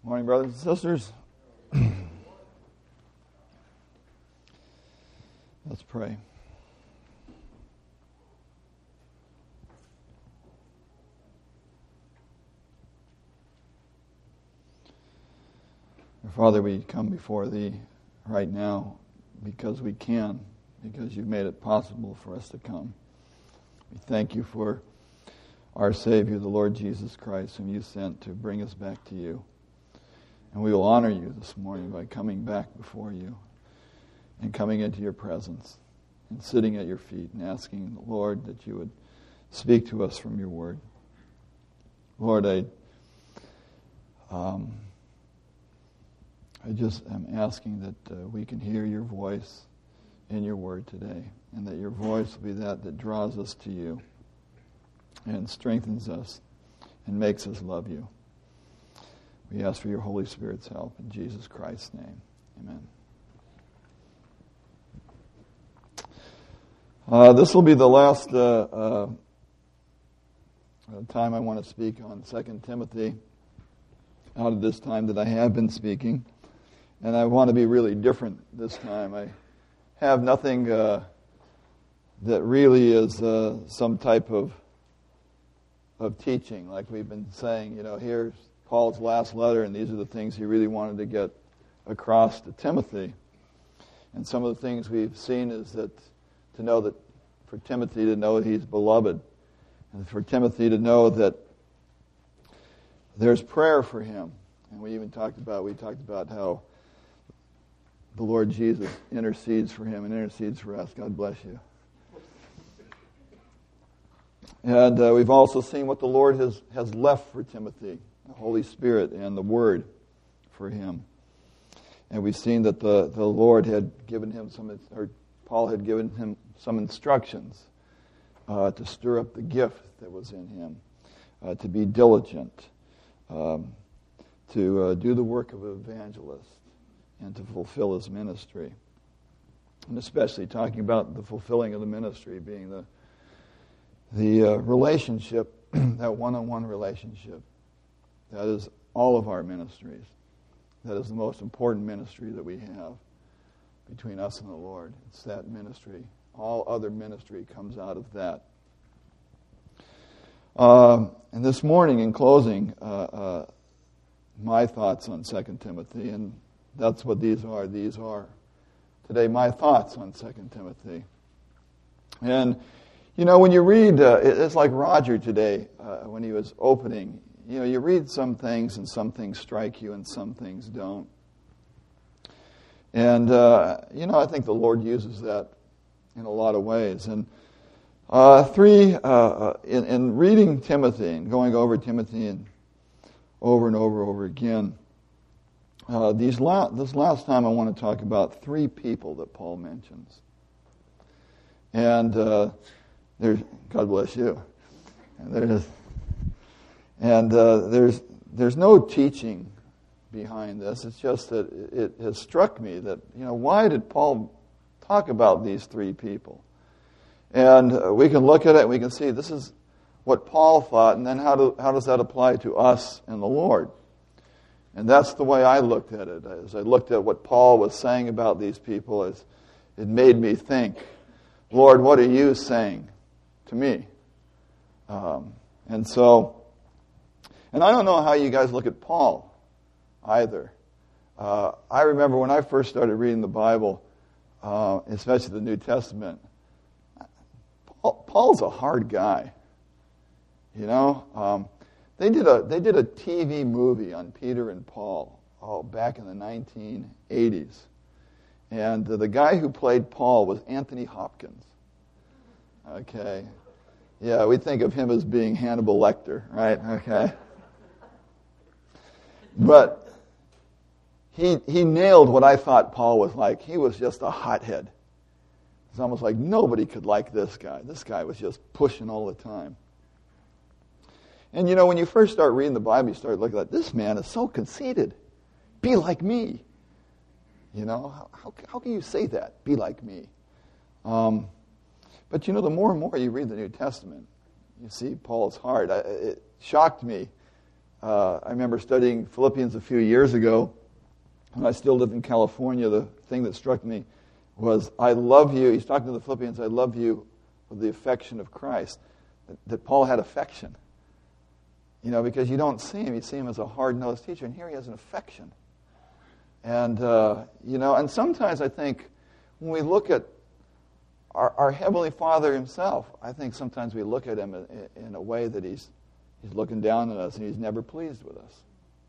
Morning, brothers and sisters. Let's pray. Father, we come before Thee right now because we can, because You've made it possible for us to come. We thank You for our Savior, the Lord Jesus Christ, whom You sent to bring us back to You. And we will honor You this morning by coming back before You and coming into Your presence and sitting at Your feet and asking the Lord that You would speak to us from Your Word. Lord, I just am asking that we can hear Your voice in Your Word today, and that Your voice will be that draws us to You and strengthens us and makes us love You. We ask for Your Holy Spirit's help in Jesus Christ's name. Amen. This will be the last time I want to speak on 2 Timothy out of this time that I have been speaking. And I want to be really different this time. I have nothing that really is some type of teaching, like we've been saying. You know, here's Paul's last letter, and these are the things he really wanted to get across to Timothy. And some of the things we've seen is that for Timothy to know he's beloved, and for Timothy to know that there's prayer for him. And we talked about how the Lord Jesus intercedes for him and intercedes for us. God bless you. And we've also seen what the Lord has left for Timothy, the Holy Spirit and the Word for him. And we've seen that the Lord had given him Paul had given him some instructions to stir up the gift that was in him, to be diligent, to do the work of an evangelist, and to fulfill his ministry. And especially talking about the fulfilling of the ministry being the relationship, that one-on-one relationship. That is all of our ministries. That is the most important ministry that we have between us and the Lord. It's that ministry. All other ministry comes out of that. And this morning, in closing, my thoughts on 2 Timothy, and that's what these are. These are today my thoughts on 2 Timothy. And, you know, when you read, it's like Roger today, when he was opening, you know, you read some things and some things strike you and some things don't. And, you know, I think the Lord uses that in a lot of ways. And in reading Timothy and going over Timothy and over again, this last time I want to talk about three people that Paul mentions. And there's, God bless you. And there's no teaching behind this. It's just that it has struck me that, you know, why did Paul talk about these three people? And we can look at it and we can see this is what Paul thought, and then how does that apply to us and the Lord? And that's the way I looked at it. As I looked at what Paul was saying about these people, it made me think, Lord, what are you saying to me? And I don't know how you guys look at Paul either. I remember when I first started reading the Bible, especially the New Testament, Paul's a hard guy. You know, they did a TV movie on Peter and Paul back in the 1980s, and the guy who played Paul was Anthony Hopkins. Okay, yeah, we think of him as being Hannibal Lecter, right? Okay, but he nailed what I thought Paul was like. He was just a hothead. It's almost like nobody could like this guy. This guy was just pushing all the time. And, you know, when you first start reading the Bible, you start looking at, this man is so conceited. Be like me. You know, how can you say that? Be like me. But, you know, the more and more you read the New Testament, you see Paul's heart. It shocked me I remember studying Philippians a few years ago. When I still lived in California, the thing that struck me was, I love you. He's talking to the Philippians, I love you with the affection of Christ. That Paul had affection. Because you don't see him. You see him as a hard-nosed teacher, and here he has an affection. And, and sometimes I think when we look at our Heavenly Father himself, I think sometimes we look at him in a way that he's looking down at us and he's never pleased with us.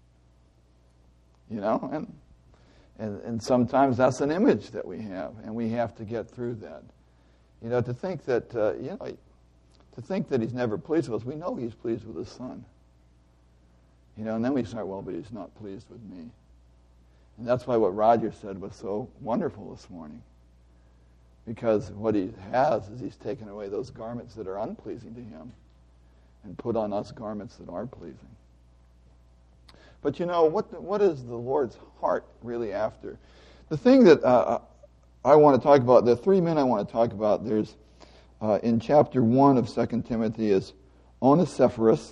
And sometimes that's an image that we have, and we have to get through that. To think that, to think that he's never pleased with us, we know he's pleased with his Son. And then we start, well, but he's not pleased with me. And that's why what Roger said was so wonderful this morning. Because what he has is he's taken away those garments that are unpleasing to him and put on us garments that are pleasing. But what is the Lord's heart really after? The thing that I want to talk about, the three men I want to talk about, there's in chapter 1 of 2 Timothy is Onesiphorus.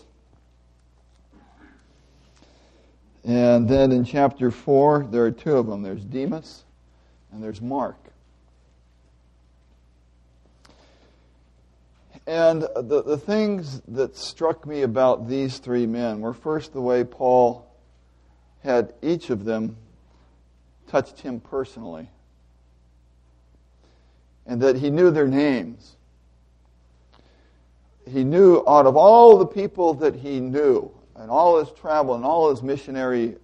And then in chapter 4, there are two of them. There's Demas and there's Mark. And the things that struck me about these three men were first the way Paul had each of them touched him personally. And that he knew their names. He knew out of all the people that he knew, and all his travel and all his missionary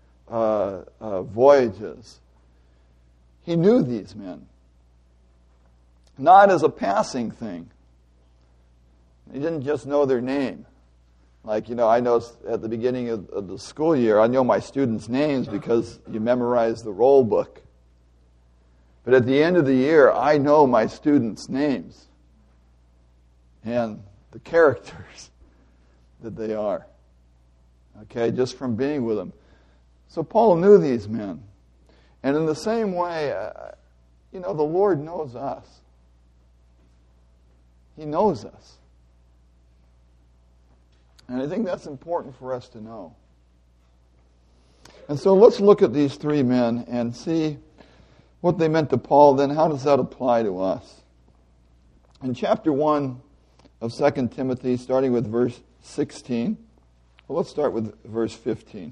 voyages, he knew these men. Not as a passing thing. He didn't just know their name. Like, I know at the beginning of the school year, I know my students' names because you memorize the roll book. But at the end of the year, I know my students' names and the characters that they are. Okay, just from being with them. So Paul knew these men. And in the same way, the Lord knows us. He knows us. And I think that's important for us to know. And so let's look at these three men and see what they meant to Paul. Then how does that apply to us? In chapter 1 of 2 Timothy, starting with verse 16, well, let's start with verse 15.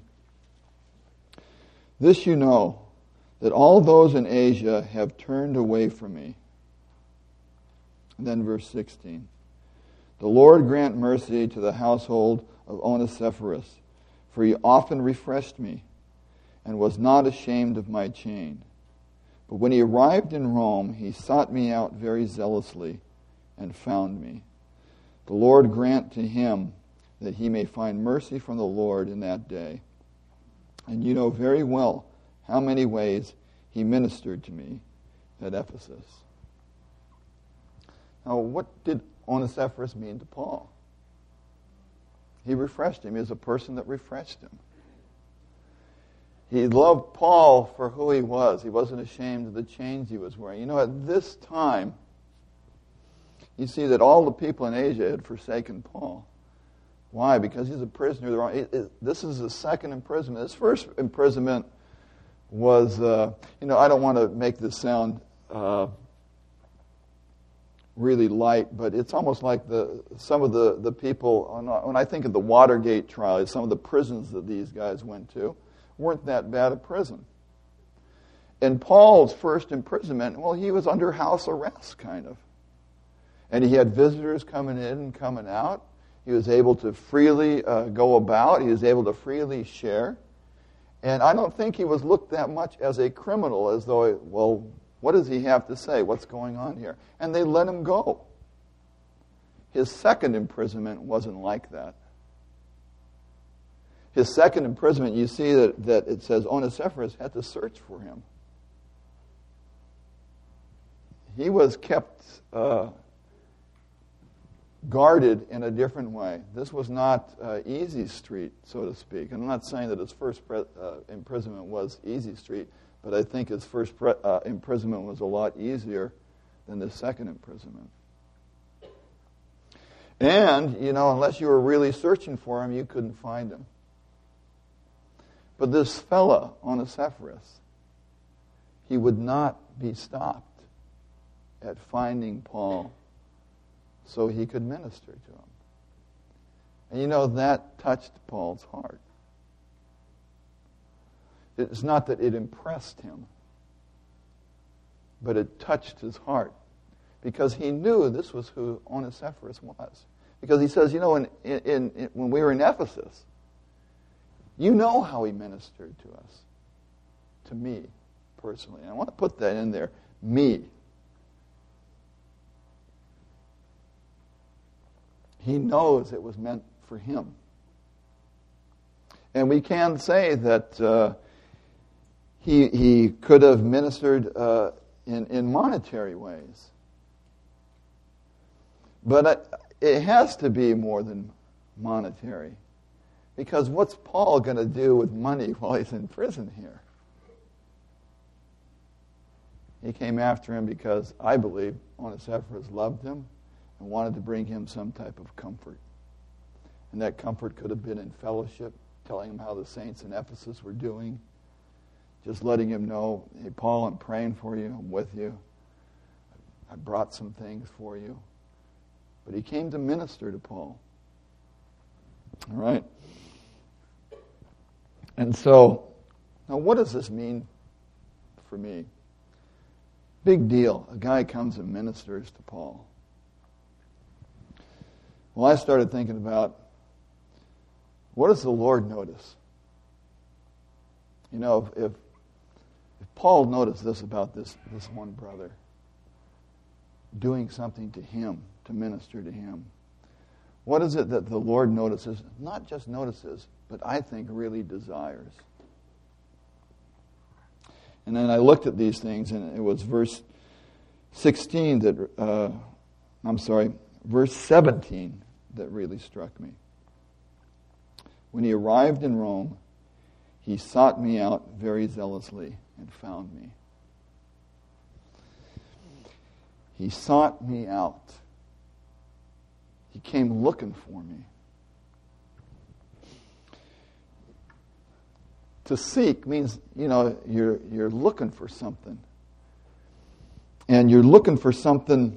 This you know, that all those in Asia have turned away from me. And then verse 16. The Lord grant mercy to the household of Onesiphorus, for he often refreshed me, and was not ashamed of my chain. But when he arrived in Rome, he sought me out very zealously, and found me. The Lord grant to him that he may find mercy from the Lord in that day. And you know very well how many ways he ministered to me at Ephesus. Now, what did Onesiphorus mean to Paul? He refreshed him. He was a person that refreshed him. He loved Paul for who he was. He wasn't ashamed of the chains he was wearing. At this time, you see that all the people in Asia had forsaken Paul. Why? Because he's a prisoner. This is his second imprisonment. His first imprisonment was, I don't want to make this sound really light, but it's almost like some of the people, when I think of the Watergate trial, some of the prisons that these guys went to weren't that bad a prison. In Paul's first imprisonment, well, he was under house arrest, kind of. And he had visitors coming in and coming out. He was able to freely go about. He was able to freely share. And I don't think he was looked that much as a criminal, as though, well, what does he have to say? What's going on here? And they let him go. His second imprisonment wasn't like that. His second imprisonment, you see that it says Onesiphorus had to search for him. He was kept guarded in a different way. This was not easy street, so to speak. And I'm not saying that his first imprisonment was easy street, but I think his first imprisonment was a lot easier than the second imprisonment. And, unless you were really searching for him, you couldn't find him. But this fella, Onesiphorus, he would not be stopped at finding Paul so he could minister to him. And that touched Paul's heart. It's not that it impressed him, but it touched his heart, because he knew this was who Onesiphorus was. Because he says, when we were in Ephesus, you know how he ministered to us, to me personally. And I want to put that in there, me. He knows it was meant for him. And we can say that he could have ministered in monetary ways. But it has to be more than monetary. Because what's Paul going to do with money while he's in prison here? He came after him because I believe Onesiphorus loved him and wanted to bring him some type of comfort. And that comfort could have been in fellowship, telling him how the saints in Ephesus were doing, just letting him know, hey, Paul, I'm praying for you, I'm with you. I brought some things for you. But he came to minister to Paul. All right? And so, now what does this mean for me? Big deal. A guy comes and ministers to Paul. Well, I started thinking about, what does the Lord notice? If Paul noticed this about this one brother, doing something to him, to minister to him, what is it that the Lord notices? Not just notices, but I think really desires. And then I looked at these things, and it was verse 16 verse 17 that really struck me. When he arrived in Rome, he sought me out very zealously and found me. He sought me out. He came looking for me. To seek means, you're looking for something. And you're looking for something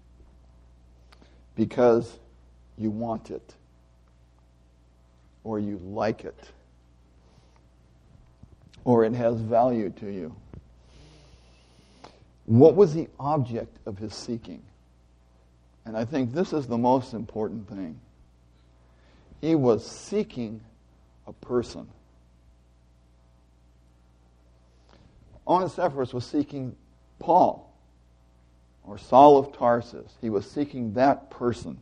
because you want it. Or you like it. Or it has value to you. What was the object of his seeking? And I think this is the most important thing. He was seeking a person. Onesiphorus was seeking Paul, or Saul of Tarsus. He was seeking that person.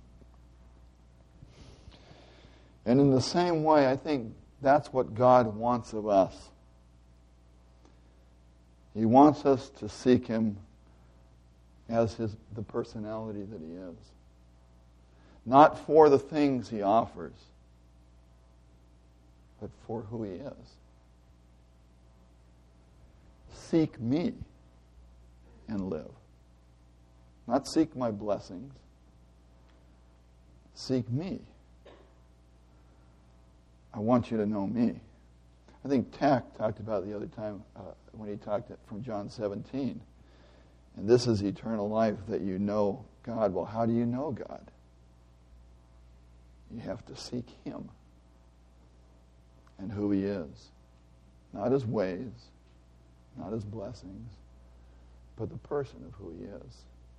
And in the same way, I think that's what God wants of us. He wants us to seek him as the personality that he is. Not for the things he offers, but for who he is. Seek me and live. Not seek my blessings. Seek me. I want you to know me. I think Tack talked about it the other time when he talked from John 17. And this is eternal life, that you know God. Well, how do you know God? You have to seek him and who he is. Not his ways, not his blessings, but the person of who he is.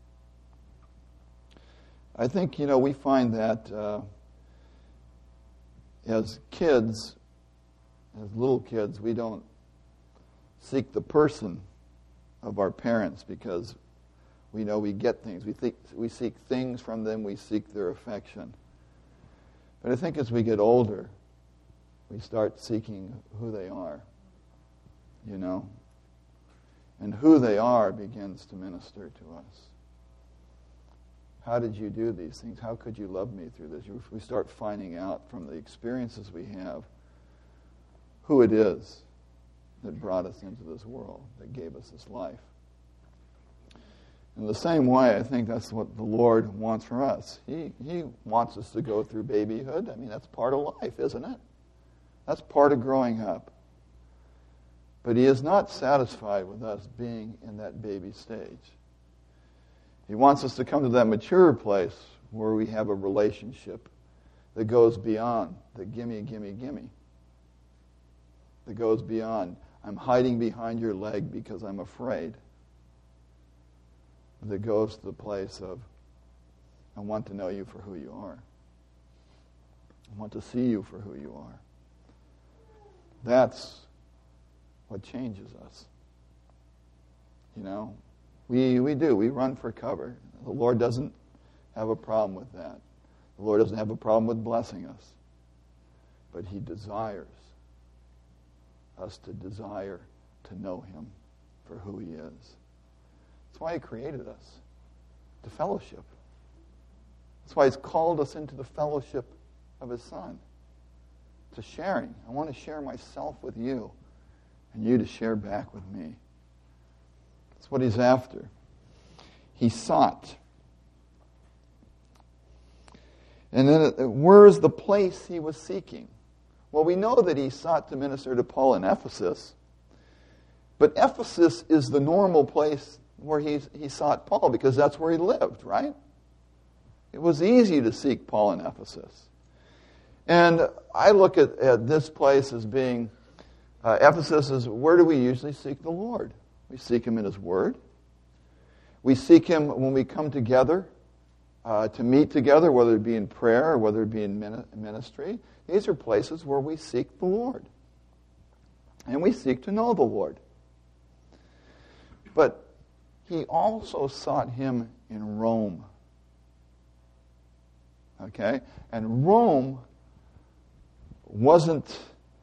I think, we find that as kids, as little kids, we don't seek the person of our parents because we know we get things. We seek things from them. We seek their affection. But I think as we get older, we start seeking who they are, And who they are begins to minister to us. How did you do these things? How could you love me through this? We start finding out from the experiences we have who it is that brought us into this world, that gave us this life. In the same way, I think that's what the Lord wants from us. He wants us to go through babyhood. I mean, that's part of life, isn't it? That's part of growing up. But he is not satisfied with us being in that baby stage. He wants us to come to that mature place where we have a relationship that goes beyond the gimme, gimme, gimme. That goes beyond, I'm hiding behind your leg because I'm afraid. That goes to the place of, I want to know you for who you are. I want to see you for who you are. That's what changes us. You know, we do. We run for cover. The Lord doesn't have a problem with that. The Lord doesn't have a problem with blessing us. But He desires us to desire to know Him for who He is. That's why He created us, to fellowship. That's why He's called us into the fellowship of His Son, to sharing. I want to share myself with you, and you to share back with me. That's what He's after. He sought. And then where is the place He was seeking? Well, we know that He sought to minister to Paul in Ephesus. But Ephesus is the normal place where he sought Paul, because that's where he lived, right? It was easy to seek Paul in Ephesus. And I look at this place as being, Ephesus is, where do we usually seek the Lord? We seek Him in His Word. We seek Him when we come together to meet together, whether it be in prayer or whether it be in ministry. These are places where we seek the Lord. And we seek to know the Lord. But He also sought Him in Rome. Okay? And Rome wasn't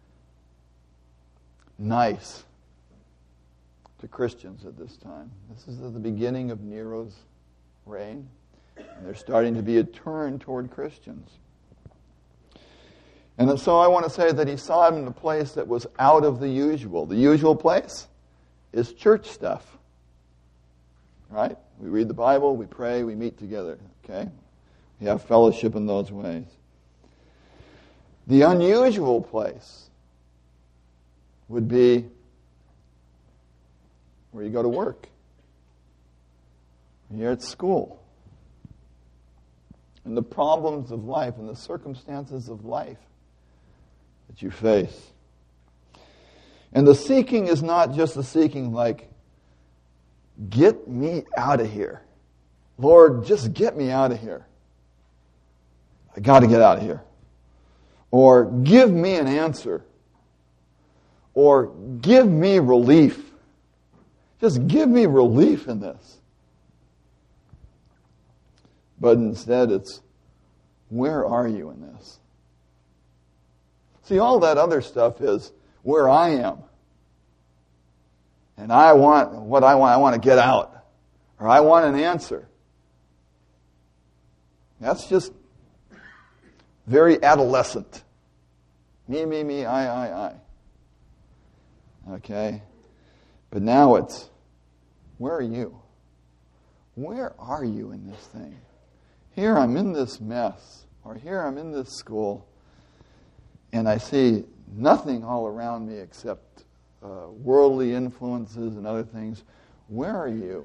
nice to Christians at this time. This is at the beginning of Nero's reign. And there's starting to be a turn toward Christians. And so I want to say that He saw Him in a place that was out of the usual. The usual place is church stuff. Right? We read the Bible, we pray, we meet together. Okay? We have fellowship in those ways. The unusual place would be where you go to work. You're at school. And the problems of life and the circumstances of life that you face. And the seeking is not just the seeking like, get me out of here. Lord, just get me out of here. I got to get out of here. Or give me an answer. Or give me relief. Just give me relief in this. But instead it's, where are you in this? See, all that other stuff is where I am. And I want what I want. I want to get out. Or I want an answer. That's just very adolescent. Me, I. Okay? But now it's, where are you? Where are you in this thing? Here I'm in this mess. Or here I'm in this school. And I see nothing all around me except worldly influences and other things. Where are you?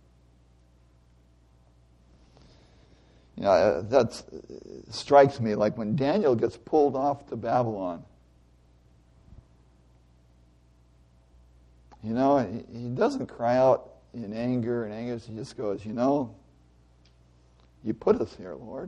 You know, that strikes me like when Daniel gets pulled off to Babylon. You know, he doesn't cry out in anger and anguish. He just goes, you know, you put us here, Lord.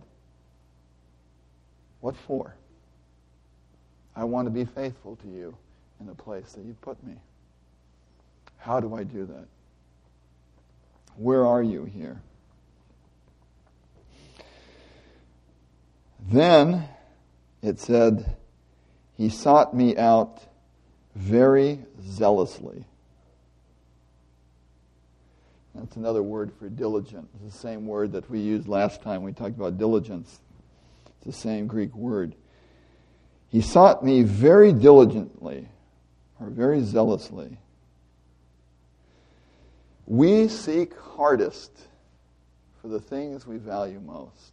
What for? I want to be faithful to you in the place that you put me. How do I do that? Where are you here? Then it said, He sought me out very zealously. That's another word for diligent. It's the same word that we used last time we talked about diligence. It's the same Greek word. He sought me very diligently, or very zealously. We seek hardest for the things we value most.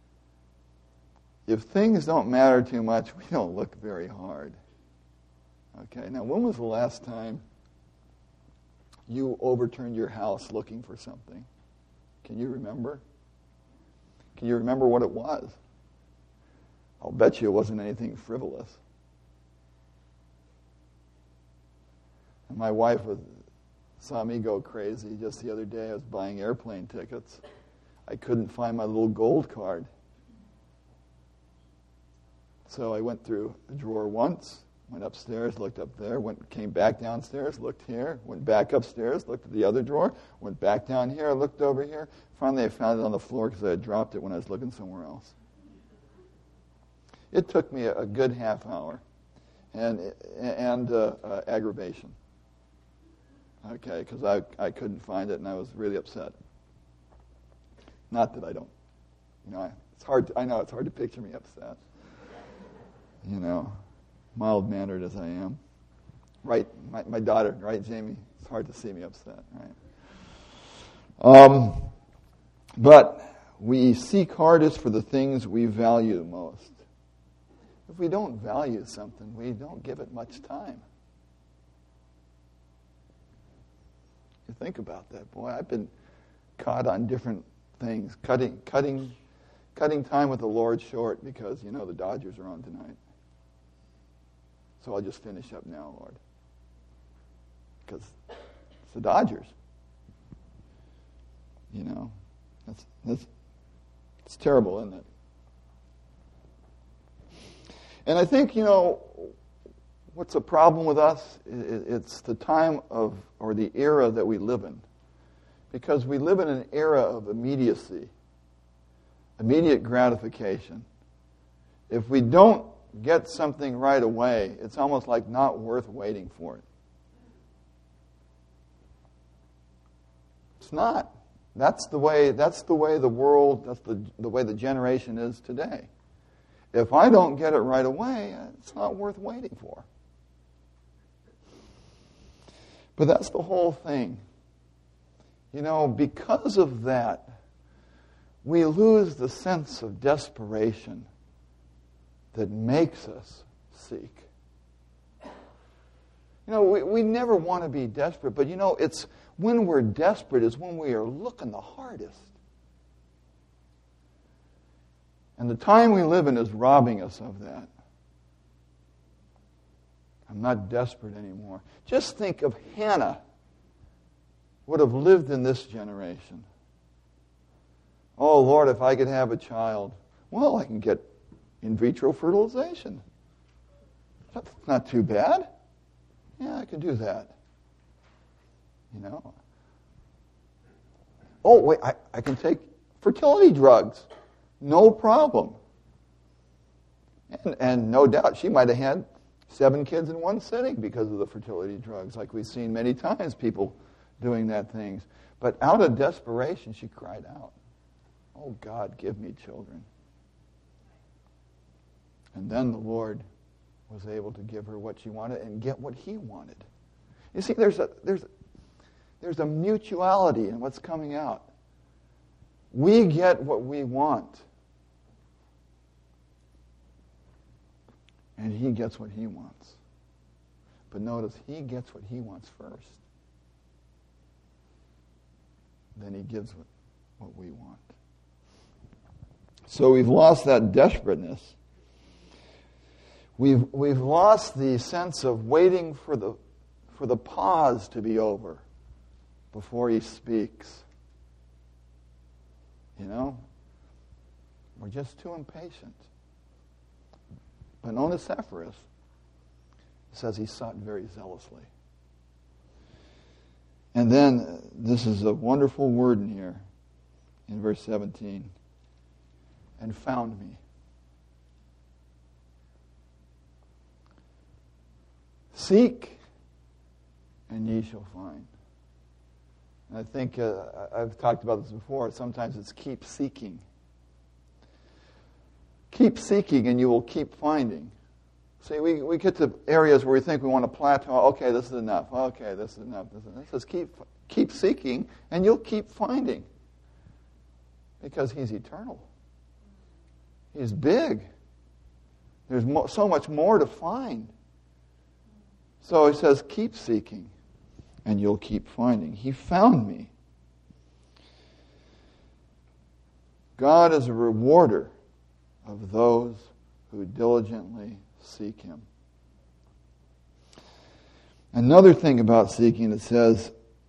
If things don't matter too much, we don't look very hard. Okay, now when was the last time you overturned your house looking for something? Can you remember? Can you remember what it was? I'll bet you it wasn't anything frivolous. And my wife saw me go crazy just the other day. I was buying airplane tickets. I couldn't find my little gold card. So I went through a drawer once, went upstairs, looked up there, came back downstairs, looked here, went back upstairs, looked at the other drawer, went back down here, looked over here. Finally, I found it on the floor because I had dropped it when I was looking somewhere else. It took me a good half hour and aggravation. Okay, because I couldn't find it and I was really upset. Not that I don't, it's hard. I know it's hard to picture me upset. Mild-mannered as I am. Right, my daughter, right, Jamie? It's hard to see me upset, right? But we seek hardest for the things we value most. If we don't value something, we don't give it much time. You think about that, boy. I've been caught on different things, cutting time with the Lord short because, the Dodgers are on tonight. So I'll just finish up now, Lord. Because it's the Dodgers. It's terrible, isn't it? And I think, what's a problem with us? It's the time or the era that we live in. Because we live in an era of immediacy, immediate gratification. If we don't get something right away, it's almost like not worth waiting for it. It's not. That's the way the world, that's the way the generation is today. If I don't get it right away, it's not worth waiting for. But that's the whole thing. Because of that, we lose the sense of desperation that makes us seek. We never want to be desperate, but it's when we're desperate is when we are looking the hardest. And the time we live in is robbing us of that. I'm not desperate anymore. Just think of Hannah would have lived in this generation. Oh, Lord, if I could have a child. Well, I can get in vitro fertilization. That's not too bad. Yeah, I can do that. Oh, wait, I can take fertility drugs. No problem. And no doubt she might have had 7 kids in one sitting because of the fertility drugs, like we've seen many times people doing that things. But out of desperation, she cried out, "Oh, God, give me children." And then the Lord was able to give her what she wanted and get what He wanted. You see, there's a mutuality in what's coming out. We get what we want. And He gets what He wants. But notice, He gets what He wants first. Then He gives what we want. So we've lost that desperateness. We've lost the sense of waiting for the pause to be over before He speaks. We're just too impatient. But Onesiphorus says he sought very zealously. And then, this is a wonderful word in here, in verse 17. And found me. Seek, and ye shall find. And I think I've talked about this before. Sometimes it's keep seeking. Keep seeking, and you will keep finding. See, we get to areas where we think we want to plateau. Okay, this is enough. Okay, this is enough. It says keep seeking, and you'll keep finding. Because He's eternal. He's big. There's so much more to find. So he says, keep seeking, and you'll keep finding. He found me. God is a rewarder of those who diligently seek Him. Another thing about seeking, it says,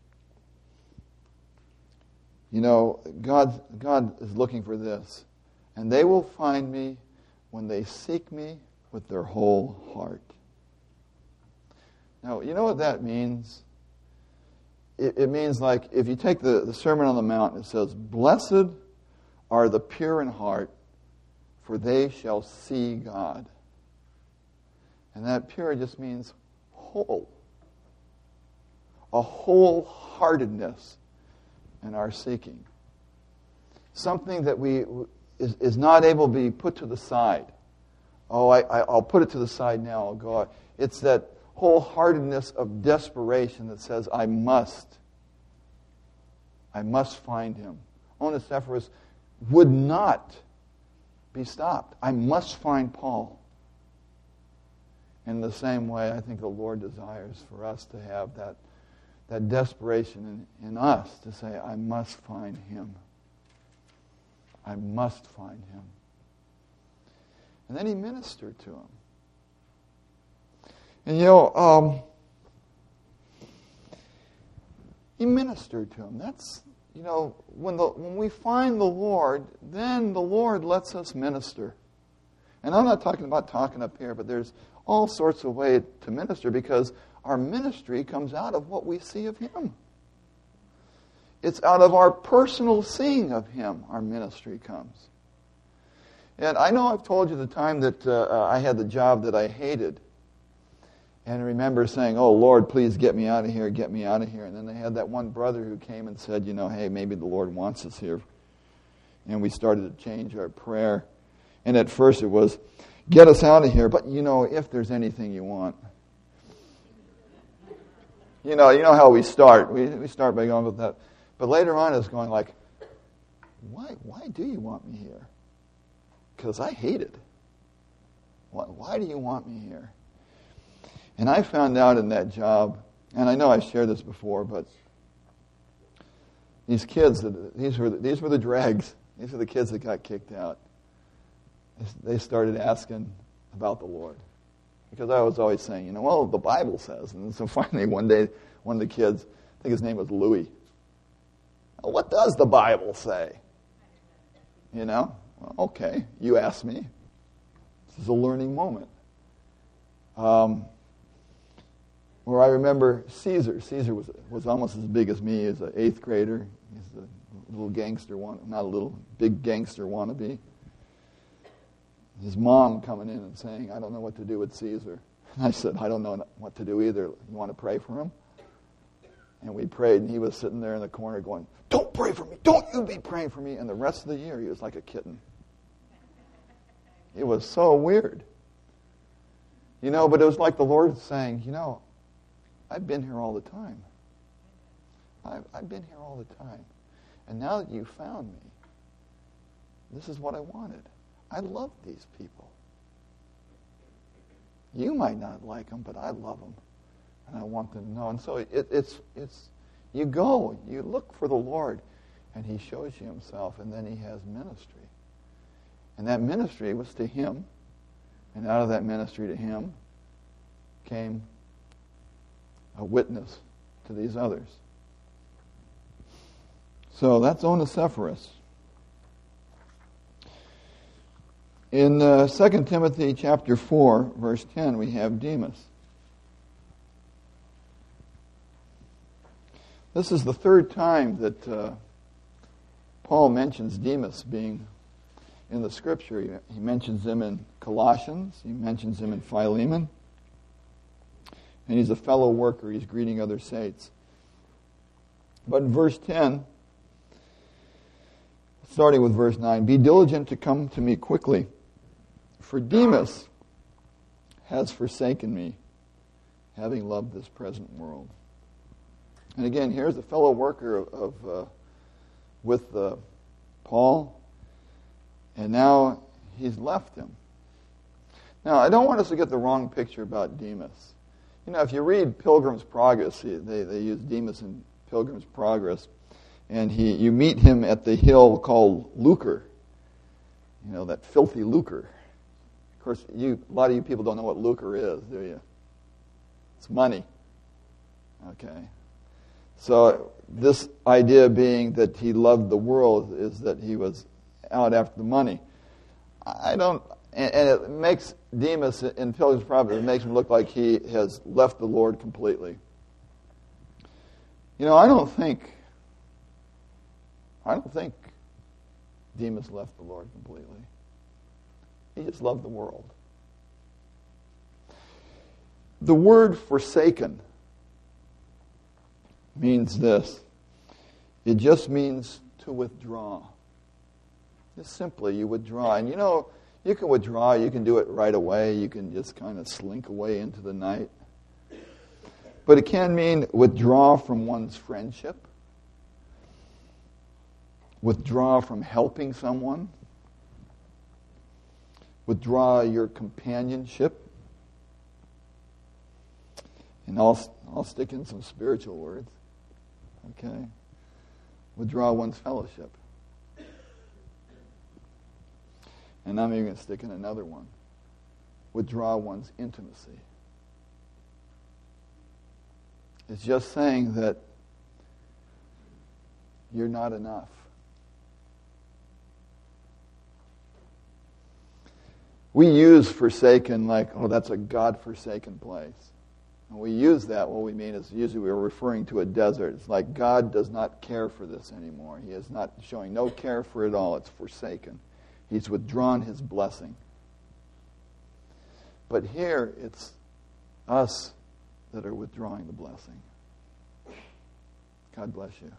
God is looking for this. And they will find me when they seek me with their whole heart. Now, you know what that means? It means like if you take the Sermon on the Mount, it says, blessed are the pure in heart, for they shall see God. And that pure just means whole. A wholeheartedness in our seeking. Something that is not able to be put to the side. Oh, I'll put it to the side now. I'll go. It's that wholeheartedness of desperation that says, I must find Him. Onesiphorus would not be stopped. I must find Paul. In the same way, I think the Lord desires for us to have that desperation in us to say, I must find Him. I must find Him. And then he ministered to him. And he ministered to him. That's, when we find the Lord, then the Lord lets us minister. And I'm not talking about talking up here, but there's all sorts of ways to minister because our ministry comes out of what we see of Him. It's out of our personal seeing of Him our ministry comes. And I know I've told you the time that I had the job that I hated. And I remember saying, oh, Lord, please get me out of here, get me out of here. And then they had that one brother who came and said, hey, maybe the Lord wants us here. And we started to change our prayer. And at first it was, get us out of here, but if there's anything you want. You know how we start. We start by going with that. But later on it's going like, why do you want me here? Because I hate it. Why do you want me here? And I found out in that job, and I know I shared this before, but these kids, these were the dregs. These are the kids that got kicked out. They started asking about the Lord. Because I was always saying, well, the Bible says. And so finally one day, one of the kids, I think his name was Louis, what does the Bible say? Well, okay, you asked me. This is a learning moment. Where I remember Caesar. Caesar was almost as big as me. He was an 8th grader. He's a little gangster, not a little, big gangster wannabe. His mom coming in and saying, I don't know what to do with Caesar. And I said, I don't know what to do either. You want to pray for him? And we prayed, and he was sitting there in the corner going, don't pray for me. Don't you be praying for me. And the rest of the year, he was like a kitten. It was so weird. But it was like the Lord saying, I've been here all the time. I've been here all the time. And now that you found me, this is what I wanted. I love these people. You might not like them, but I love them. And I want them to know. And so it's you go, you look for the Lord, and He shows you Himself, and then He has ministry. And that ministry was to Him, and out of that ministry to Him came a witness to these others. So that's Onesiphorus. In 2 Timothy chapter 4, verse 10, we have Demas. This is the third time that Paul mentions Demas being in the Scripture. He mentions him in Colossians. He mentions him in Philemon. And he's a fellow worker. He's greeting other saints. But in verse 10, starting with verse 9, be diligent to come to me quickly, for Demas has forsaken me, having loved this present world. And again, here's a fellow worker with Paul, and now he's left him. Now, I don't want us to get the wrong picture about Demas. You know, if you read Pilgrim's Progress, they use Demas in Pilgrim's Progress, and you meet him at the hill called Lucre. You know, that filthy lucre. Of course, a lot of you people don't know what lucre is, do you? It's money. Okay. So this idea being that he loved the world is that he was out after the money. And it makes Demas in Pilgrim's Progress, it makes him look like he has left the Lord completely. You know, I don't think Demas left the Lord completely. He just loved the world. The word forsaken means this. It just means to withdraw. Just simply, you withdraw. And you know, you can withdraw. You can do it right away. You can just kind of slink away into the night. But it can mean withdraw from one's friendship. Withdraw from helping someone. Withdraw your companionship. And I'll stick in some spiritual words. Okay? Withdraw one's fellowship. And I'm even going to stick in another one. Withdraw one's intimacy. It's just saying that you're not enough. We use forsaken like, oh, that's a God-forsaken place. And we use that, what we mean is usually we're referring to a desert. It's like God does not care for this anymore. He is not showing no care for it all. It's forsaken. He's withdrawn his blessing. But here, it's us that are withdrawing the blessing. God bless you.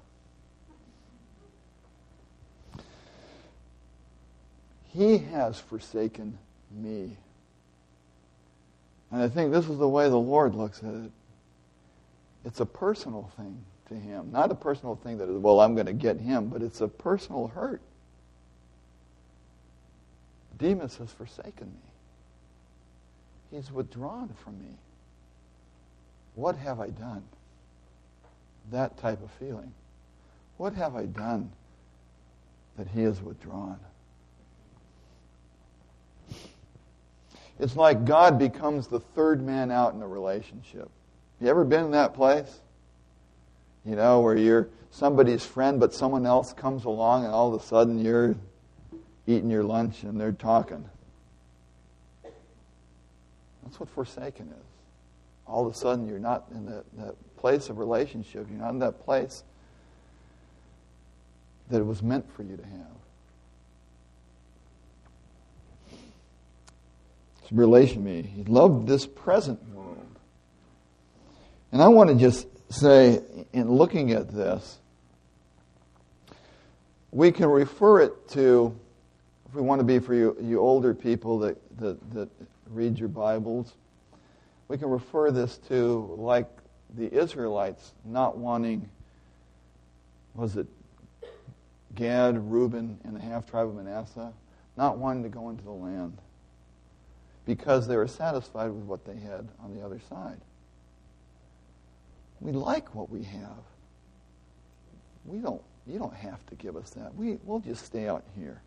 He has forsaken me. And I think this is the way the Lord looks at it. It's a personal thing to him. Not a personal thing that is, well, I'm going to get him, but it's a personal hurt. Demas has forsaken me. He's withdrawn from me. What have I done? That type of feeling. What have I done that he has withdrawn? It's like God becomes the third man out in a relationship. You ever been in that place? You know, where you're somebody's friend, but someone else comes along and all of a sudden you're eating your lunch and they're talking. That's what forsaken is. All of a sudden you're not in that place of relationship. You're not in that place that it was meant for you to have. It's relation to me. He loved this present world. And I want to just say, in looking at this, we can refer it to, if we want to be for you older people that read your Bibles, we can refer this to like the Israelites not wanting, was it Gad, Reuben, and the half-tribe of Manasseh, not wanting to go into the land because they were satisfied with what they had on the other side. We like what we have. You don't have to give us that. We'll just stay out here.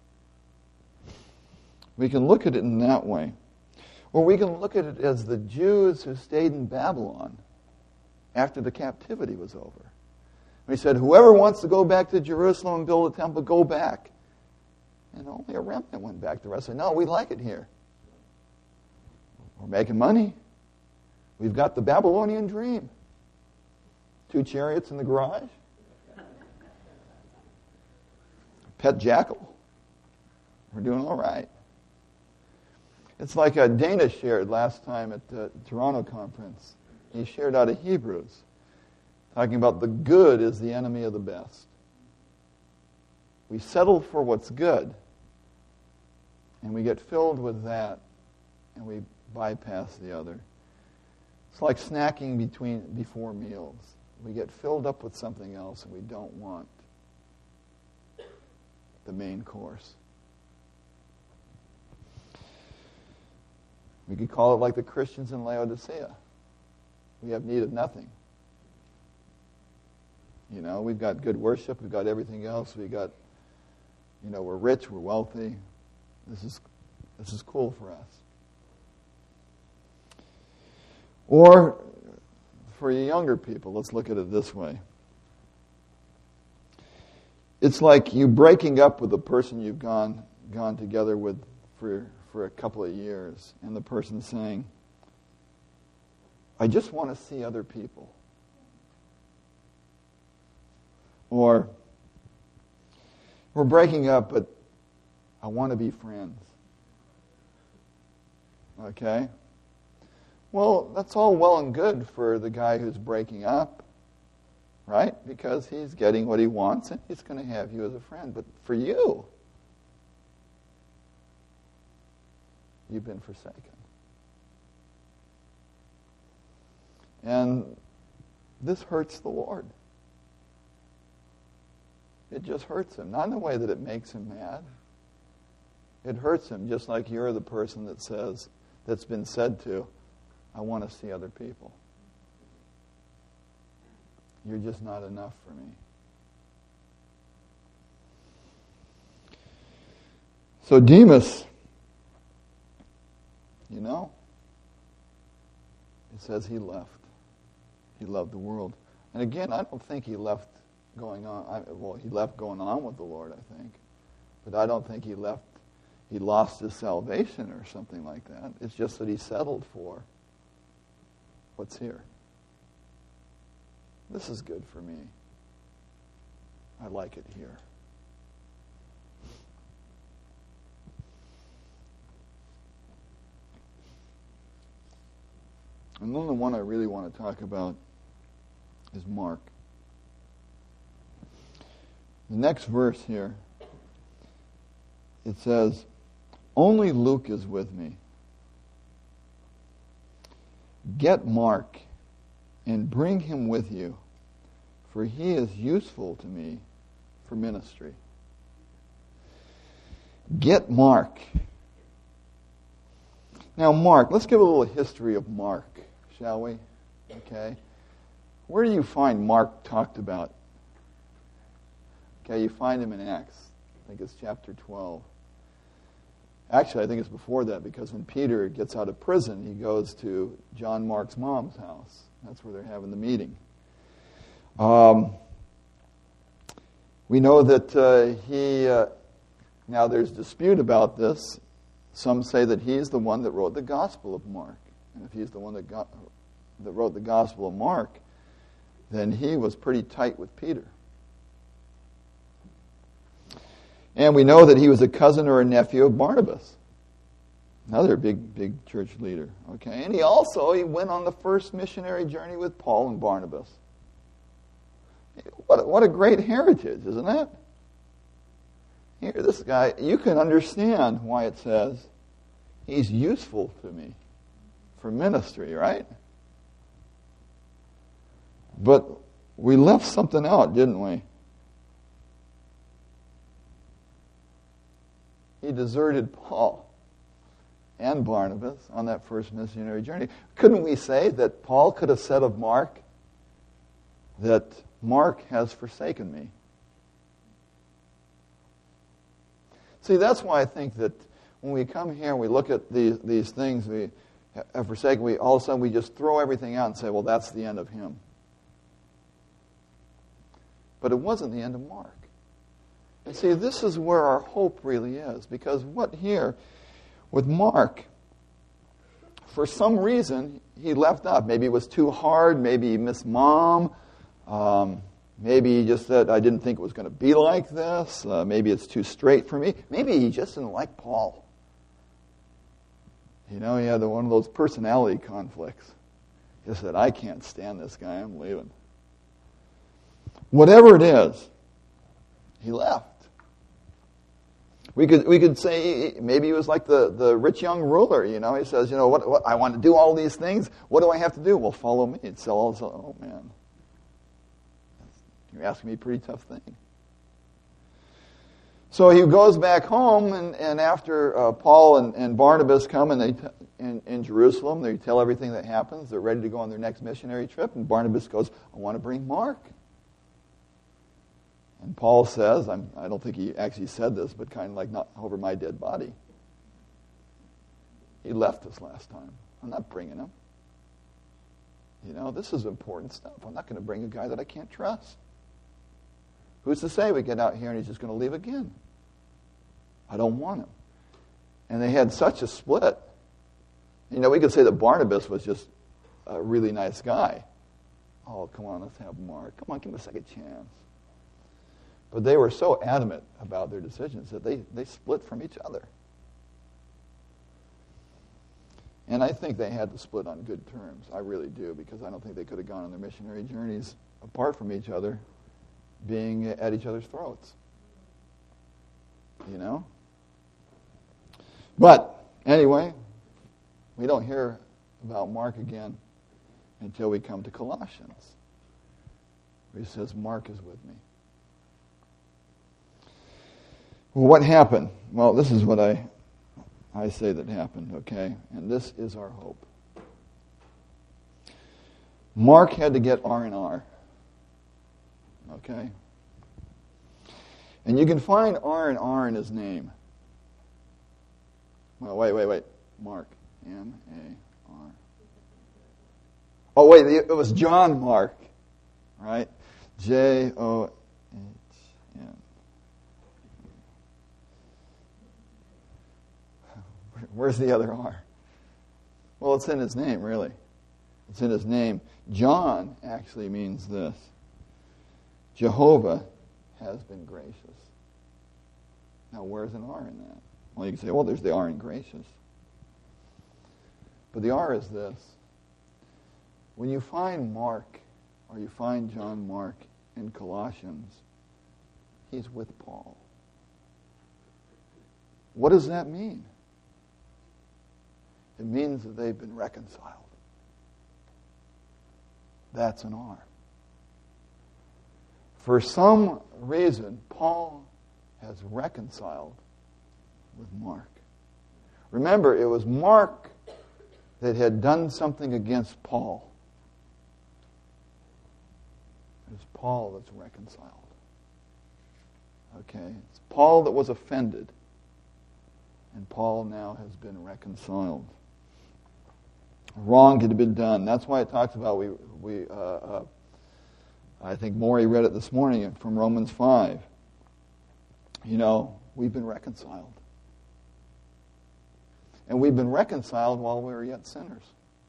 We can look at it in that way. Or we can look at it as the Jews who stayed in Babylon after the captivity was over. We said, whoever wants to go back to Jerusalem and build a temple, go back. And only a remnant went back. The rest said, no, we like it here. We're making money. We've got the Babylonian dream. 2 chariots in the garage. Pet jackal. We're doing all right. It's like Dana shared last time at the Toronto conference. He shared out of Hebrews, talking about the good is the enemy of the best. We settle for what's good, and we get filled with that, and we bypass the other. It's like snacking before meals. We get filled up with something else, and we don't want the main course. We could call it like the Christians in Laodicea. We have need of nothing. You know, we've got good worship. We've got everything else. We got, you know, we're rich. We're wealthy. This is cool for us. Or for you younger people, let's look at it this way. It's like you breaking up with the person you've gone together with for a couple of years, and the person saying, I just want to see other people. Or, we're breaking up, but I want to be friends. Okay? Well, that's all well and good for the guy who's breaking up, right? Because he's getting what he wants and he's going to have you as a friend. But for you, you've been forsaken. And this hurts the Lord. It just hurts him. Not in a way that it makes him mad. It hurts him just like you're the person that's been said to, I want to see other people. You're just not enough for me. So Demas, you know, it says he left. He loved the world. And again, I don't think he left going on. He left going on with the Lord, I think. But I don't think he lost his salvation or something like that. It's just that he settled for what's here. This is good for me. I like it here. And then the one I really want to talk about is Mark. The next verse here, it says, only Luke is with me. Get Mark and bring him with you, for he is useful to me for ministry. Get Mark. Now, Mark, let's give a little history of Mark, shall we? Okay. Where do you find Mark talked about? Okay, you find him in Acts. I think it's chapter 12. Actually, I think it's before that, because when Peter gets out of prison, he goes to John Mark's mom's house. That's where they're having the meeting. We know that now there's dispute about this. Some say that he's the one that wrote the Gospel of Mark. And if he's the one that wrote the Gospel of Mark, then he was pretty tight with Peter. And we know that he was a cousin or a nephew of Barnabas, another big church leader. Okay, and he went on the first missionary journey with Paul and Barnabas. What a great heritage, isn't it? Here, this guy, you can understand why it says he's useful to me for ministry, right? But we left something out, didn't we? He deserted Paul and Barnabas on that first missionary journey. Couldn't we say that Paul could have said of Mark that Mark has forsaken me? See, that's why I think that when we come here and we look at these things we have forsaken, all of a sudden we just throw everything out and say, well, that's the end of him. But it wasn't the end of Mark. And see, this is where our hope really is. Because what here, with Mark, for some reason, he left out. Maybe it was too hard. Maybe he missed Mom. Maybe he just said, I didn't think it was going to be like this. Maybe it's too straight for me. Maybe he just didn't like Paul. You know, he had one of those personality conflicts. He said, I can't stand this guy. I'm leaving. Whatever it is, he left. We could say maybe he was like the rich young ruler. You know, he says, you know, what I want to do all these things. What do I have to do? Well, follow me. And sell all this. Oh man, you're asking me a pretty tough thing. So he goes back home, and after Paul and Barnabas come and in Jerusalem. They tell everything that happens. They're ready to go on their next missionary trip. And Barnabas goes, I want to bring Mark. And Paul says, I don't think he actually said this, but kind of like, not over my dead body. He left us last time. I'm not bringing him. This is important stuff. I'm not going to bring a guy that I can't trust. Who's to say we get out here and he's just going to leave again? I don't want him. And they had such a split. We could say that Barnabas was just a really nice guy. Oh, come on, let's have Mark. Come on, give him a second chance. But they were so adamant about their decisions that they split from each other. And I think they had to split on good terms. I really do, because I don't think they could have gone on their missionary journeys apart from each other, being at each other's throats. But, anyway, we don't hear about Mark again until we come to Colossians, where he says, Mark is with me. Well, what happened? Well, this is what I say that happened, okay? And this is our hope. Mark had to get R&R, okay? And you can find R&R in his name. Well, wait. Mark. M-A-R. Oh, wait, it was John Mark, right? J-O-H-N. Where's the other R? Well, it's in his name, really. It's in his name. John actually means this. Jehovah has been gracious. Now, where's an R in that? Well, you can say, well, there's the R in gracious. But the R is this. When you find Mark, or you find John Mark in Colossians, he's with Paul. What does that mean? It means that they've been reconciled. That's an R. For some reason, Paul has reconciled with Mark. Remember, it was Mark that had done something against Paul. It's Paul that's reconciled. Okay? It's Paul that was offended. And Paul now has been reconciled. Wrong had been done. That's why it talks about, I think Maury read it this morning from Romans 5. We've been reconciled. And we've been reconciled while we were yet sinners.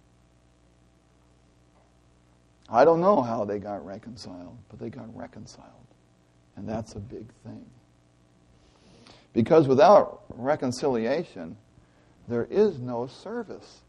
I don't know how they got reconciled, but they got reconciled. And that's a big thing. Because without reconciliation, there is no service.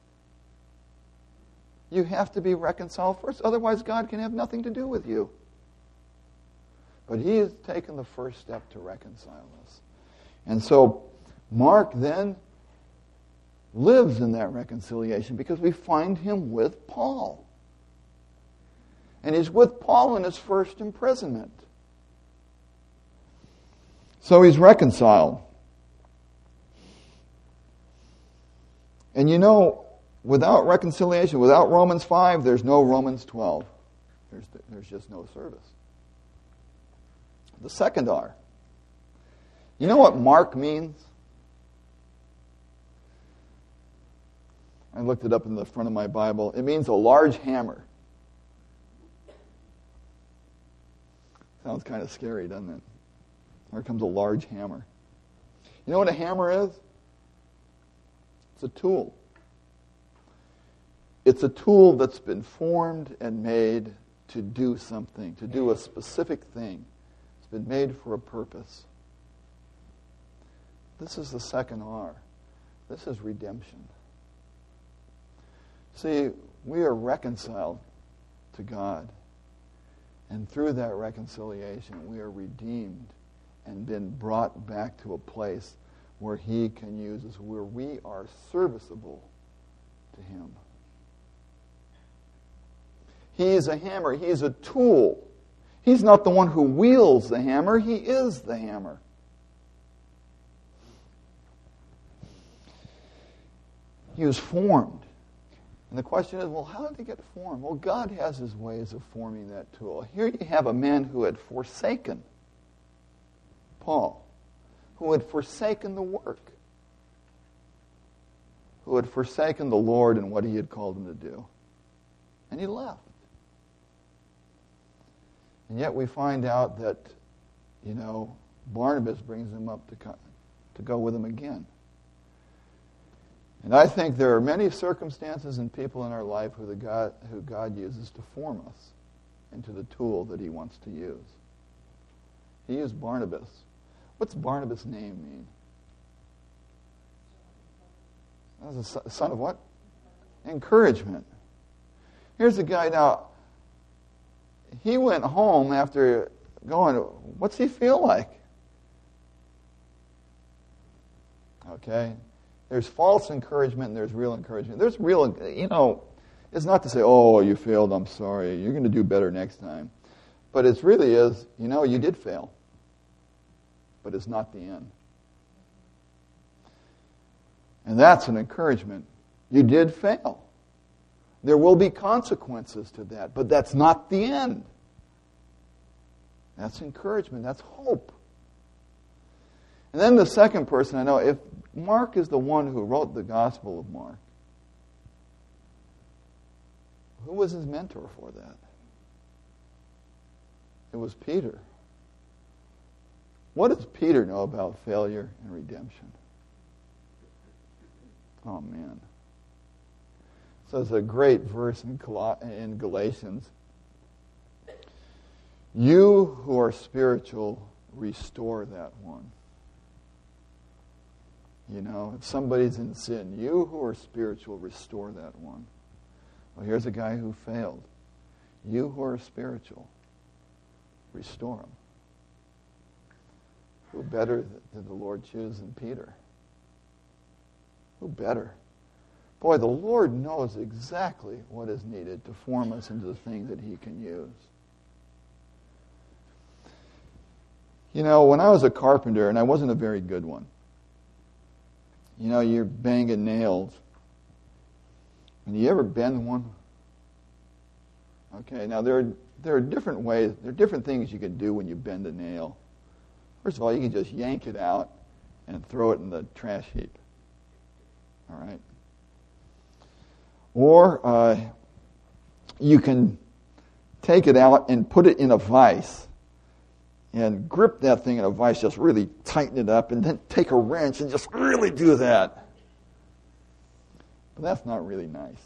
You have to be reconciled first, otherwise God can have nothing to do with you. But he has taken the first step to reconcile us. And so Mark then lives in that reconciliation because we find him with Paul. And he's with Paul in his first imprisonment. So he's reconciled. And without reconciliation, without Romans 5, there's no Romans 12. There's just no service. The second R. You know what Mark means? I looked it up in the front of my Bible. It means a large hammer. Sounds kind of scary, doesn't it? Here comes a large hammer. You know what a hammer is? It's a tool. It's a tool that's been formed and made to do something, to do a specific thing. It's been made for a purpose. This is the second R. This is redemption. See, we are reconciled to God. And through that reconciliation, we are redeemed and been brought back to a place where he can use us, where we are serviceable to him. He is a hammer. He is a tool. He's not the one who wields the hammer. He is the hammer. He was formed And the question is, well, how did it get formed? Well, God has his ways of forming that tool. Here you have a man who had forsaken Paul, who had forsaken the work, who had forsaken the Lord and what he had called him to do. And he left. And yet we find out that, Barnabas brings him up to go with him again. And I think there are many circumstances and people in our life who God uses to form us into the tool that he wants to use. He used Barnabas. What's Barnabas' name mean? That's a son of what? Encouragement. Here's a guy now, he went home after going, what's he feel like? Okay? There's false encouragement and there's real encouragement. There's real, it's not to say, oh, you failed, I'm sorry, you're going to do better next time. But it really is, you did fail. But it's not the end. And that's an encouragement. You did fail. There will be consequences to that, but that's not the end. That's encouragement. That's hope. And then the second person I know, if Mark is the one who wrote the Gospel of Mark, who was his mentor for that? It was Peter. What does Peter know about failure and redemption? Oh, man. So it's a great verse in Galatians. You who are spiritual, restore that one. If somebody's in sin, you who are spiritual, restore that one. Well, here's a guy who failed. You who are spiritual, restore him. Who better did the Lord choose than Peter? Who better? Boy, the Lord knows exactly what is needed to form us into the thing that he can use. When I was a carpenter, and I wasn't a very good one, you're banging nails. And you ever bend one? Okay, now there are different ways, there are different things you can do when you bend a nail. First of all, you can just yank it out and throw it in the trash heap. All right? Or you can take it out and put it in a vise and grip that thing in a vise, just really tighten it up, and then take a wrench and just really do that. But that's not really nice.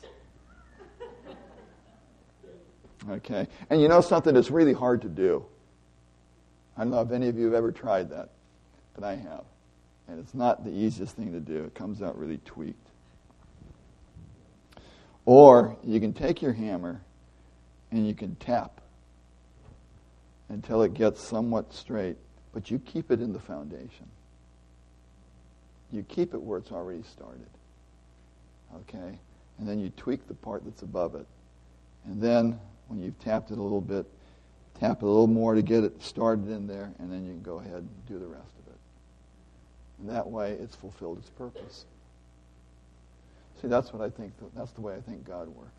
Okay? And you know something that's really hard to do? I don't know if any of you have ever tried that, but I have. And it's not the easiest thing to do. It comes out really tweaked. Or you can take your hammer and you can tap until it gets somewhat straight, but you keep it in the foundation. You keep it where it's already started. Okay? And then you tweak the part that's above it. And then, when you've tapped it a little bit, tap it a little more to get it started in there, and then you can go ahead and do the rest of it. And that way, it's fulfilled its purpose. See, that's the way I think God works.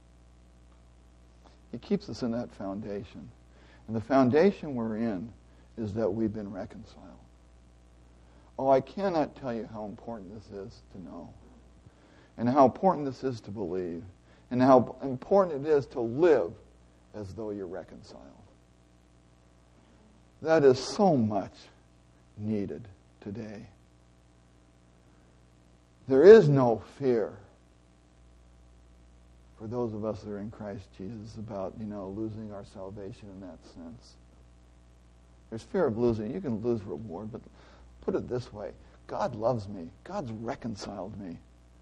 He keeps us in that foundation. And the foundation we're in is that we've been reconciled. Oh, I cannot tell you how important this is to know. And how important this is to believe. And how important it is to live as though you're reconciled. That is so much needed today. There is no fear for those of us that are in Christ Jesus about, losing our salvation in that sense. There's fear of losing. You can lose reward, but put it this way. God loves me. God's reconciled me.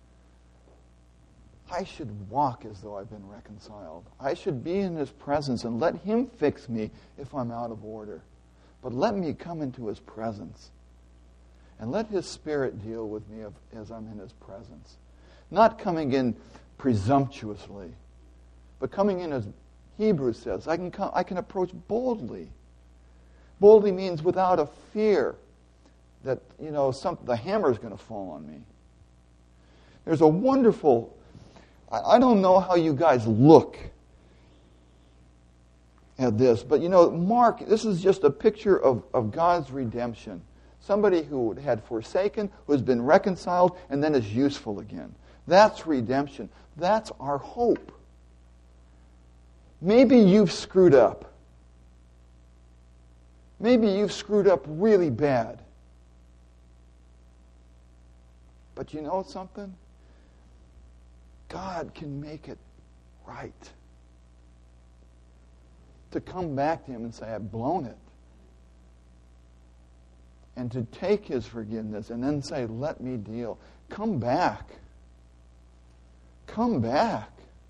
I should walk as though I've been reconciled. I should be in his presence and let him fix me if I'm out of order. But let me come into his presence. And let his Spirit deal with me as I'm in his presence. Not coming in presumptuously, but coming in as Hebrews says, I can approach boldly. Boldly means without a fear that, the hammer is going to fall on me. There's a wonderful I don't know how you guys look at this, but Mark, this is just a picture of God's redemption. Somebody who had forsaken, who has been reconciled, and then is useful again. That's redemption. That's our hope. Maybe you've screwed up. Maybe you've screwed up really bad. But you know something? God can make it right. To come back to Him and say, I've blown it. And to take His forgiveness and then say, let me deal. Come back. Come back.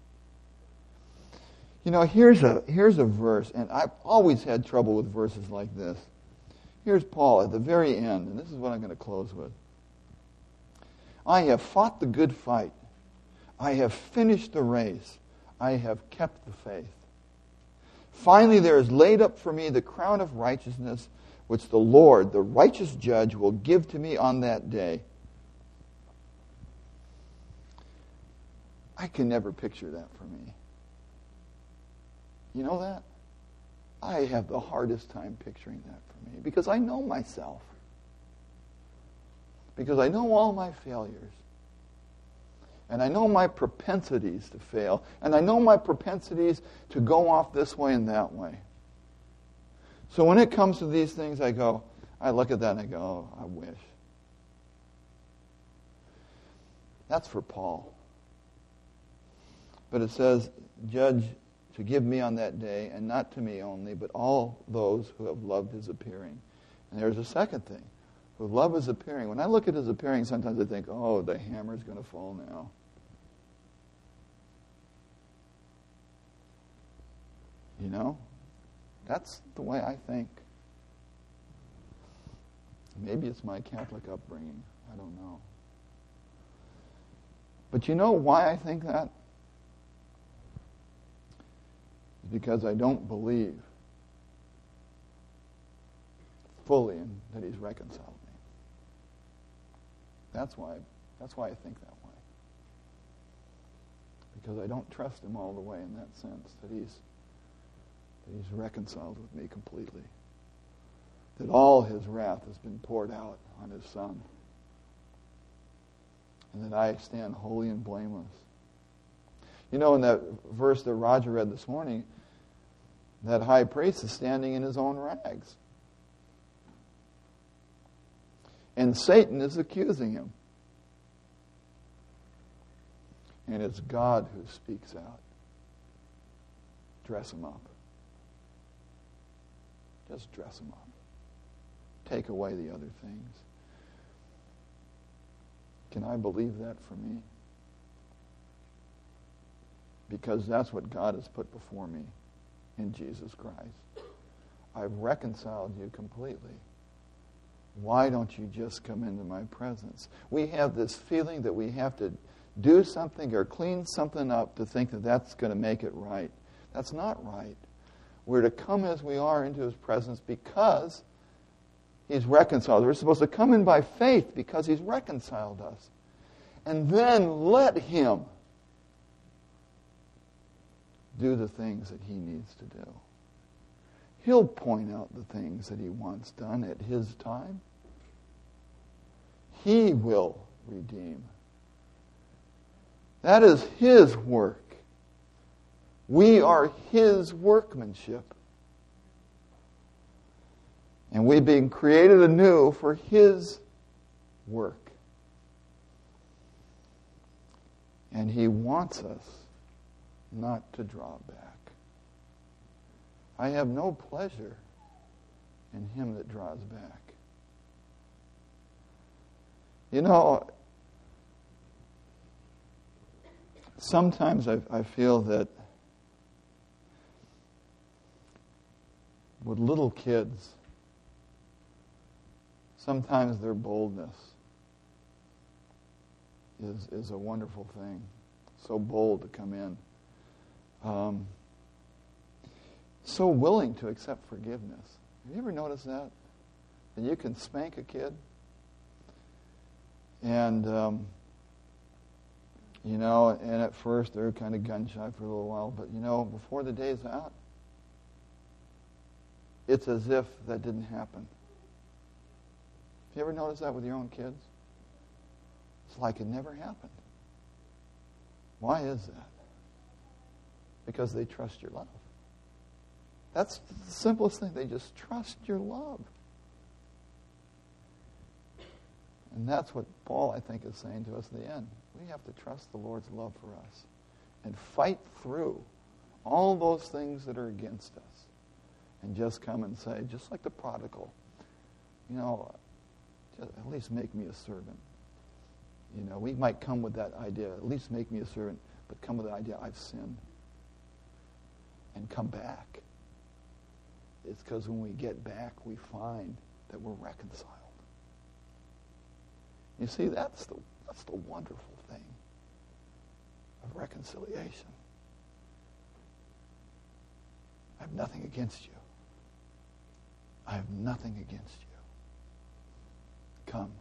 Here's a verse, and I've always had trouble with verses like this. Here's Paul at the very end, and this is what I'm going to close with. I have fought the good fight. I have finished the race. I have kept the faith. Finally, there is laid up for me the crown of righteousness, which the Lord, the righteous judge, will give to me on that day. I can never picture that for me. You know that? I have the hardest time picturing that for me because I know myself. Because I know all my failures. And I know my propensities to fail. And I know my propensities to go off this way and that way. So when it comes to these things, I look at that and I go, oh, I wish. That's for Paul. But it says, judge to give me on that day, and not to me only, but all those who have loved His appearing. And there's a second thing. Who love His appearing. When I look at His appearing, sometimes I think, oh, the hammer's going to fall now. That's the way I think. Maybe it's my Catholic upbringing. I don't know. But you know why I think that? It's because I don't believe fully in that He's reconciled me. That's why I think that way. Because I don't trust Him all the way in that sense, that He's reconciled with me completely. That all His wrath has been poured out on His Son. And that I stand holy and blameless. In that verse that Roger read this morning, that high priest is standing in his own rags. And Satan is accusing him. And it's God who speaks out. Dress him up. Just dress him up. Take away the other things. Can I believe that for me? Because that's what God has put before me in Jesus Christ. I've reconciled you completely. Why don't you just come into my presence? We have this feeling that we have to do something or clean something up to think that that's going to make it right. That's not right. We're to come as we are into His presence because He's reconciled. We're supposed to come in by faith because He's reconciled us. And then let Him do the things that He needs to do. He'll point out the things that He wants done at His time. He will redeem. That is His work. We are His workmanship. And we've been created anew for His work. And He wants us not to draw back. I have no pleasure in him that draws back. Sometimes I feel that with little kids, sometimes their boldness is a wonderful thing. So bold to come in. So willing to accept forgiveness. Have you ever noticed that? That you can spank a kid and And at first they're kind of gun shy for a little while, but before the day's out, it's as if that didn't happen. Have you ever noticed that with your own kids? It's like it never happened. Why is that? Because they trust your love. That's the simplest thing. They just trust your love. And that's what Paul, I think, is saying to us in the end. We have to trust the Lord's love for us and fight through all those things that are against us and just come and say, just like the prodigal, at least make me a servant. We might come with that idea, at least make me a servant, but come with the idea, I've sinned. And come back. It's because when we get back, we find that we're reconciled. You see, that's the wonderful thing of reconciliation. I have nothing against you. I have nothing against you. Come.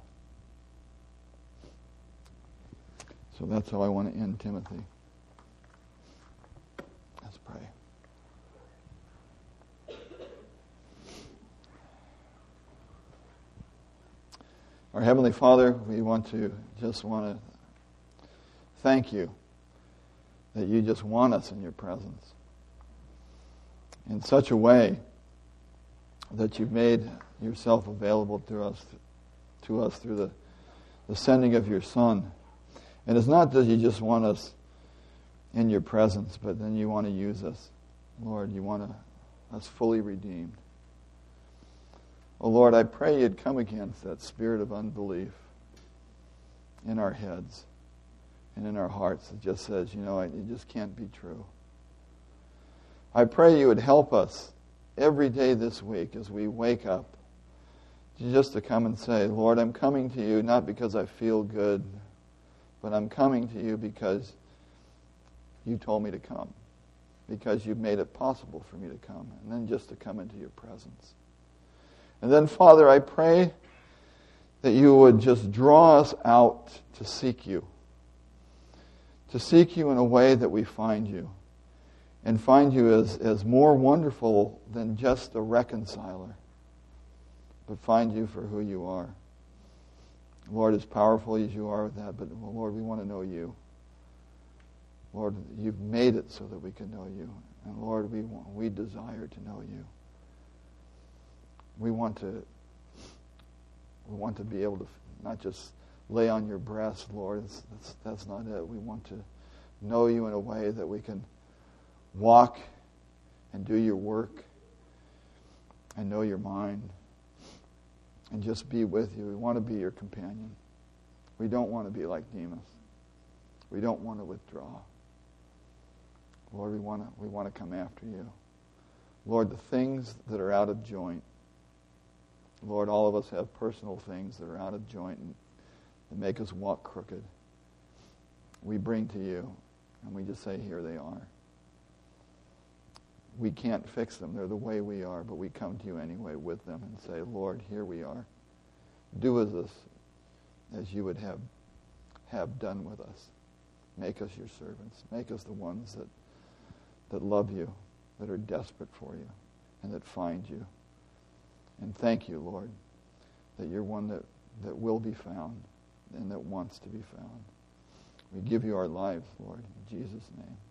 So that's how I want to end Timothy. Let's pray. Our Heavenly Father, we want to thank you that you just want us in your presence in such a way that you've made yourself available to us through the sending of your Son. And it's not that you just want us in your presence, but then you want to use us. Lord, you want us fully redeemed. Oh Lord, I pray you'd come against that spirit of unbelief in our heads and in our hearts that just says, it just can't be true. I pray you would help us every day this week as we wake up just to come and say, Lord, I'm coming to you not because I feel good, but I'm coming to you because you told me to come, because you've made it possible for me to come, and then just to come into your presence. And then, Father, I pray that you would just draw us out to seek you in a way that we find you, and find you as more wonderful than just a reconciler, but find you for who you are. Lord, as powerful as you are with that, but Lord, we want to know you. Lord, you've made it so that we can know you. And Lord, we desire to know you. We want to be able to not just lay on your breast, Lord. That's not it. We want to know you in a way that we can walk and do your work and know your mind and just be with you. We want to be your companion. We don't want to be like Demas. We don't want to withdraw. Lord, we want to come after you. Lord, the things that are out of joint, Lord, all of us have personal things that are out of joint and that make us walk crooked. We bring to you, and we just say, here they are. We can't fix them. They're the way we are, but we come to you anyway with them and say, Lord, here we are. Do with us as you would have done with us. Make us your servants. Make us the ones that love you, that are desperate for you, and that find you. And thank you, Lord, that you're one that will be found and that wants to be found. We give you our lives, Lord, in Jesus' name.